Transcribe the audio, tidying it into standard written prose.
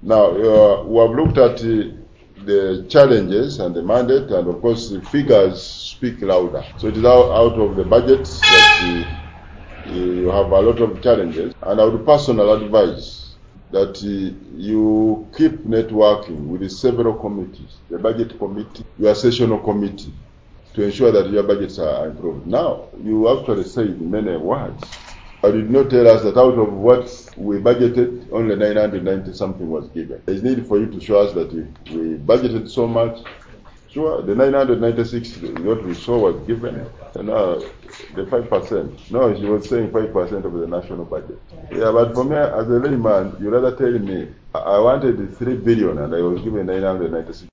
Now, we have looked at the challenges and the mandate, and of course the figures speak louder. So it is out of the budget that you have a lot of challenges, and I would personally advise that you keep networking with the several committees, the budget committee, your sessional committee, to ensure that your budgets are improved. Now, you actually said in many words, but did not tell us that out of what we budgeted, only 990 something was given. There is need for you to show us that if we budgeted so much, sure, the 996 what we saw was given, and now the 5%. No, she was saying 5% of the national budget. Yeah, but for me, as a layman, you rather tell me, I wanted 3 billion and I was given 996.